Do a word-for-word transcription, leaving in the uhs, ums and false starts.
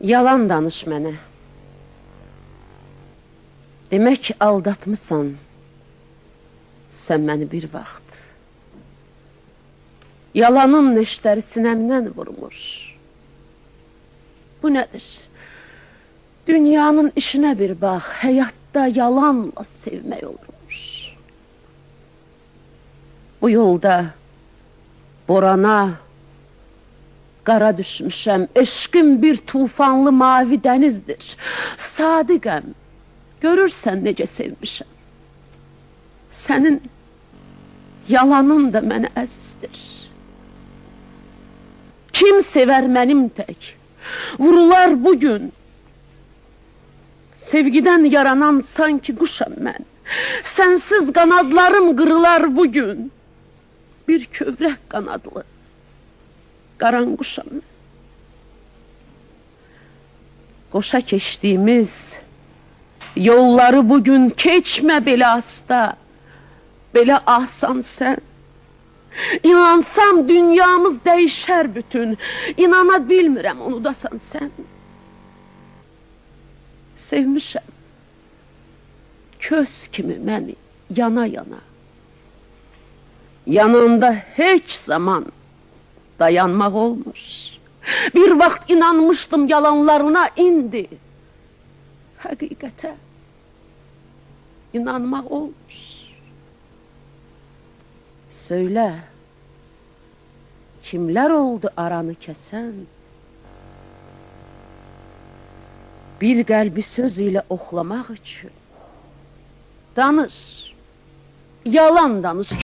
Yalan danış mənə. Demək aldatmısan sən məni bir vaxt. Yalanın neştəri sinəmdən vurmuş. Bu nədir? Dünyanın işinə bir bax, həyatda yalanla sevmək olurmuş. Bu yolda borana, qara düşmüşəm, eşqim bir tufanlı mavi dənizdir. Sadiqəm, görürsən necə sevmişəm. Sənin yalanın da mənə əzizdir. Kim sevər mənim tək? Vurular bugün. Sevgidən yaranan sanki quşam mən. Sənsiz qanadlarım qırılar bugün. Bir kövrək qanadlı qaranquşam mən. Qoşa keçdiyimiz yolları bugün keçmə belə asta, belə asan sən. İnansam dünyamız dəyişər bütün, inana bilmirəm unudasan sən. Sevmişəm, köz kimi məni yana yana. Yanında heç zaman dayanmaq olmuş. Bir vaxt inanmışdım yalanlarına, indi həqiqətə inanmaq olmuş. Söylə, kimlər oldu aranı kəsən? Bir qəlbi söz ilə oxlamaq üçün. Danış, yalan danış.